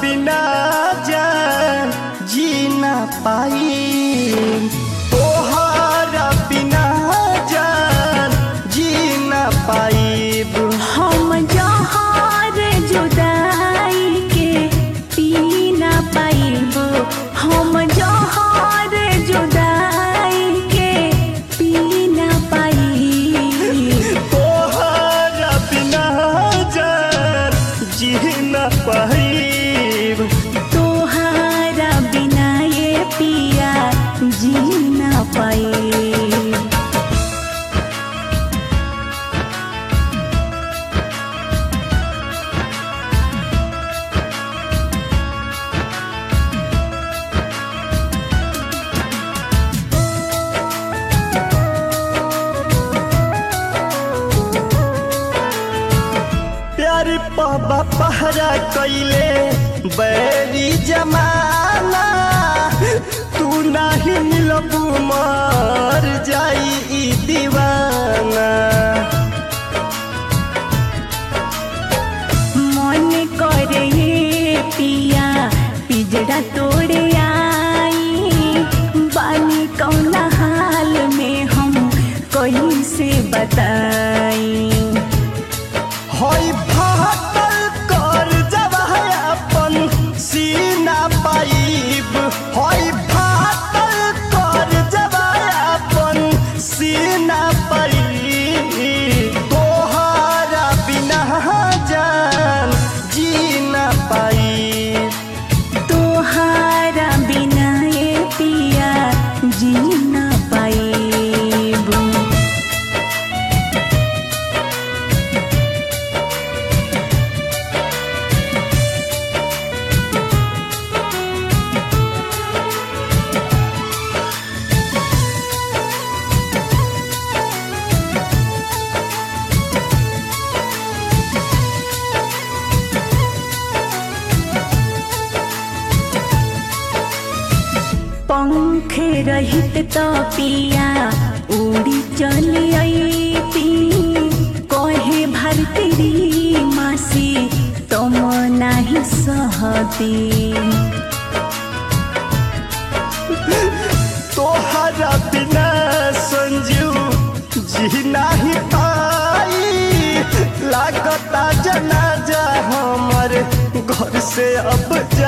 बिना जान जी ना पाई, तोहरा बिना जान जी ना पाईब। हम जहर जुदाई के पी ना पाइब, हम जहर जुदाई के पी ना पाइब। तोहरा बिना जान जी ना पाईब, तोहरा बिना ये पिया जी ना पाइब। प्यार पबा पहरा कैले बैरी जमाना, तू नहीं मिलबू मर जाई ई दीवाना। मन करे ये पिया पिजड़ा तोड़े आई, बानी कौना हाल में हम कहीं से बताई। होई फाटल कर जब अपन सीना पाइब, होई फाटल कर जब अपन सीना पाइब। तोहरा बिना जान जी ना पाइब, तोहरा बिना ये पिया जी ना पाइब। पंख रहित तो पिया उड़ी चली अईती, कहे भारती मासी तुम नहीं सहती। तोहरा बिना संजू जी नहीं पाई, लागता जनाजा हमर घर से अब